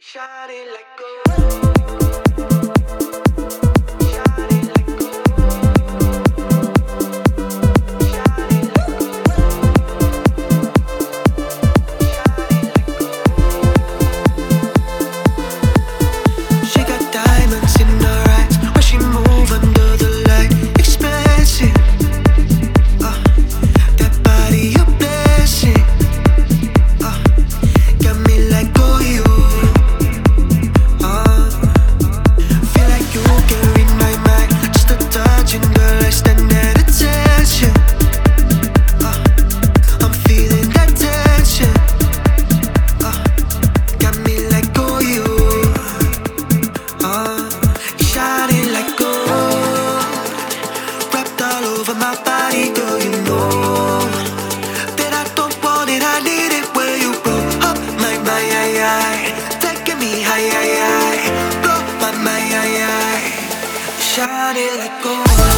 Shawty like gold. Shawty like gold. Shawty like gold. She got diamonds in her eyes when she move under the light. Expensive, that body a blessing. Got me like oh you. Feel like you can read my mind. Just a touch and girl, I stand at attention. I'm feeling that tension. Got me like oh you. You shining like gold, wrapped all over my body, girl. You know that I don't want it, I need it where you go. Up my taking me high, blow my shining like gold.